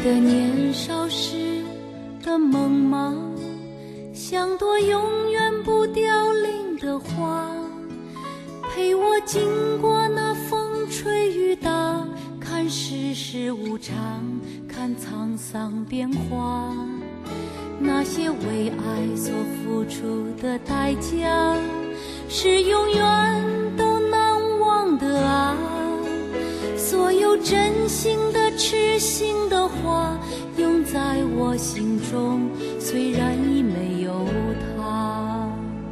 的年少时的梦吗？像朵永远不凋零的花，陪我经过那风吹雨打，看世事无常，看沧桑变化。那些为爱所付出的代价，是永远都难忘的啊！所有真心的痴心的话，永在我心中，虽然已没有他。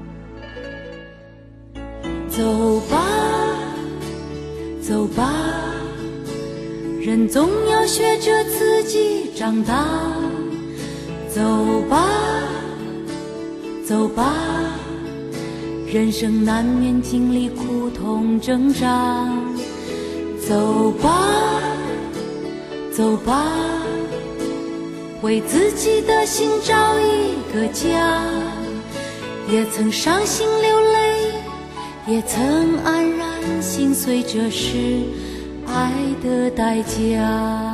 走吧，走吧，人总要学着自己长大。走吧，走吧，人生难免经历苦痛挣扎。走吧，走吧，为自己的心找一个家。也曾伤心流泪，也曾黯然心碎，这是爱的代价。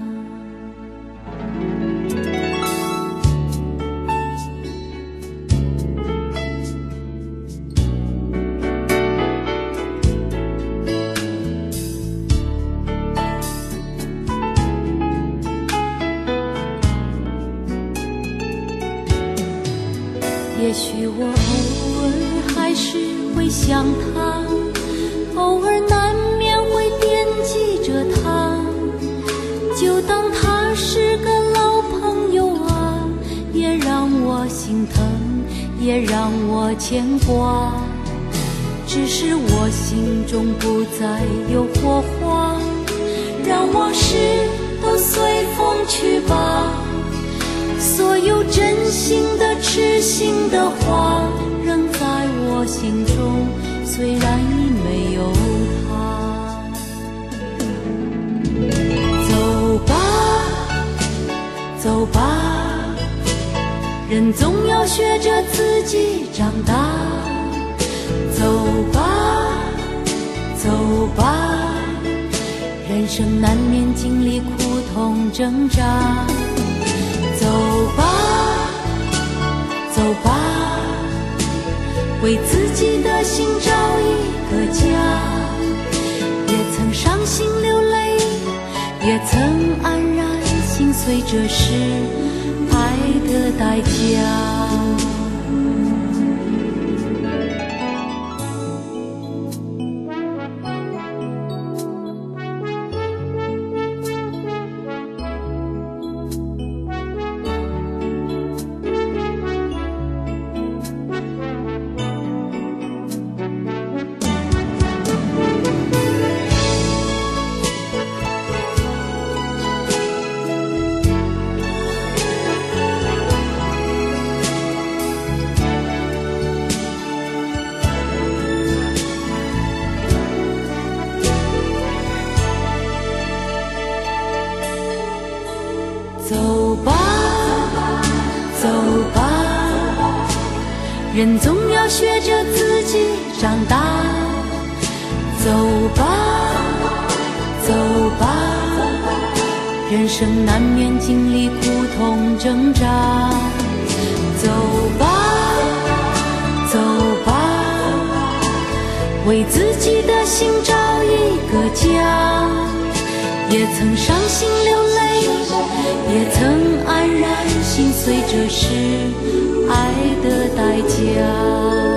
也许我偶尔还是会想他，偶尔难免会惦记着他，就当他是个老朋友啊，也让我心疼，也让我牵挂。只是我心中不再有火花，让往事都随风去吧。所有真心的痴心的话，仍在我心中，虽然已没有他。走吧，走吧，人总要学着自己长大。走吧，走吧，人生难免经历苦痛挣扎。走吧，走吧，为自己的心找一个家。也曾伤心流泪，也曾黯然心碎，这是爱的代价。走吧，走吧，人总要学着自己长大。走吧，走吧，人生难免经历苦痛挣扎。走吧，走吧，为自己的心找一个家。也曾伤心流泪，也曾黯然心碎，这是爱的代价。